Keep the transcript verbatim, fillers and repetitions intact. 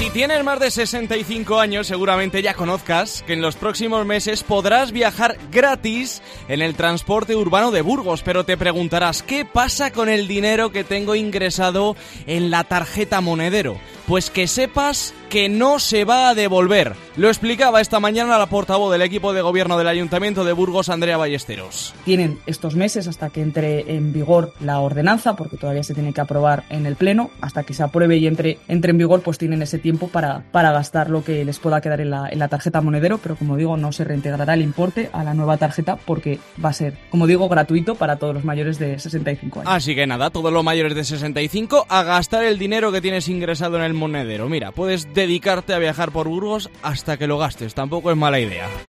Si tienes más de sesenta y cinco años, seguramente ya conozcas que en los próximos meses podrás viajar gratis en el transporte urbano de Burgos, pero te preguntarás, ¿qué pasa con el dinero que tengo ingresado en la tarjeta Monedero? Pues que sepas que no se va a devolver. Lo explicaba esta mañana la portavoz del equipo de gobierno del Ayuntamiento de Burgos, Andrea Ballesteros. Tienen estos meses hasta que entre en vigor la ordenanza, porque todavía se tiene que aprobar en el Pleno, hasta que se apruebe y entre, entre en vigor, pues tienen ese tiempo para, para gastar lo que les pueda quedar en la, en la tarjeta Monedero, pero como digo, no se reintegrará el importe a la nueva tarjeta porque va a ser, como digo, gratuito para todos los mayores de sesenta y cinco años. Así que nada, todos los mayores de sesenta y cinco a gastar el dinero que tienes ingresado en el Monedero. Mira, puedes dedicarte a viajar por Burgos hasta que lo gastes, tampoco es mala idea.